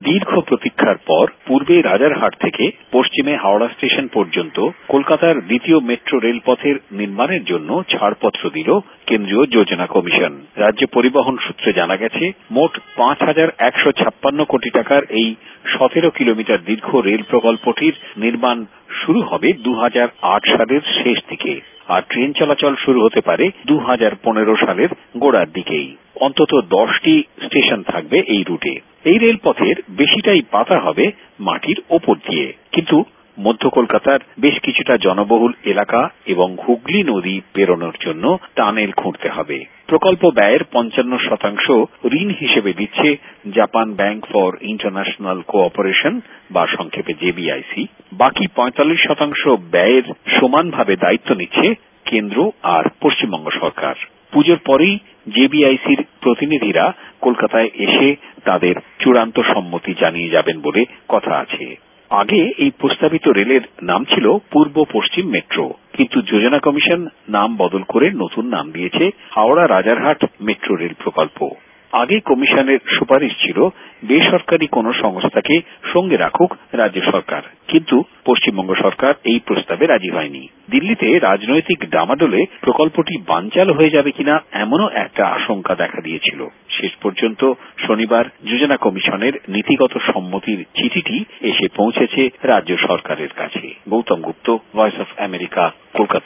দীর্ঘ প্রতীক্ষার পর পূর্বে রাজারহাট থেকে পশ্চিমে হাওড়া স্টেশন পর্যন্ত কলকাতার দ্বিতীয় মেট্রো রেলপথের নির্মাণের জন্য ছাড়পত্র দিল কেন্দ্রীয় যোজনা কমিশন। রাজ্য পরিবহন সূত্রে জানা গেছে, মোট ৫,১৫৬ কোটি টাকার এই ১৭ কিলোমিটার দীর্ঘ রেল প্রকল্পটির নির্মাণ শুরু হবে ২০০৮ সালের শেষ দিকে, আর ট্রেন চলাচল শুরু হতে পারে ২০১৫ সালের গোড়ার দিকেই। অন্তত ১০টি স্টেশন থাকবে এই রুটে। এই রেলপথের বেশিটাই পাতা হবে মাটির ওপর দিয়ে, কিন্তু মধ্য কলকাতার বেশ কিছুটা জনবহুল এলাকা এবং হুগলি নদী পেরোনোর জন্য টানেল খুঁড়তে হবে। প্রকল্প ব্যয়ের ৫৫% ঋণ হিসেবে দিচ্ছে Japan bank for international cooperation বা সংক্ষেপে জেবিআইসি। বাকি ৪৫% ব্যয়ের সমানভাবে দায়িত্ব নিচ্ছে কেন্দ্র আর পশ্চিমবঙ্গ সরকার। পুজোর পরেই জেবিআইসির প্রতিনিধিরা কলকাতায় এসে তাদের চূড়ান্ত সম্মতি জানিয়ে যাবেন বলে কথা আছে। আগে এই প্রস্তাবিত রেলের নাম ছিল পূর্ব পশ্চিম মেট্রো, কিন্তু যোজনা কমিশন নাম বদল করে নতুন নাম দিয়েছে হাওড়া রাজারহাট মেট্রো রেল প্রকল্প। আগে কমিশনের সুপারিশ ছিল বেসরকারি কোন সংস্থাকে সঙ্গে রাখুক রাজ্য সরকার, কিন্তু পশ্চিমবঙ্গ সরকার এই প্রস্তাবে রাজি হয়নি। দিল্লিতে রাজনৈতিক ডামাডোলে প্রকল্পটি বানচাল হয়ে যাবে কিনা এমনও একটা আশঙ্কা দেখা দিয়েছিল। শেষ পর্যন্ত শনিবার যোজনা কমিশনের নীতিগত সম্মতির চিঠিটি এসে পৌঁছেছে রাজ্য সরকারের কাছে। Gautam Gupta, voice of America, Kolkata.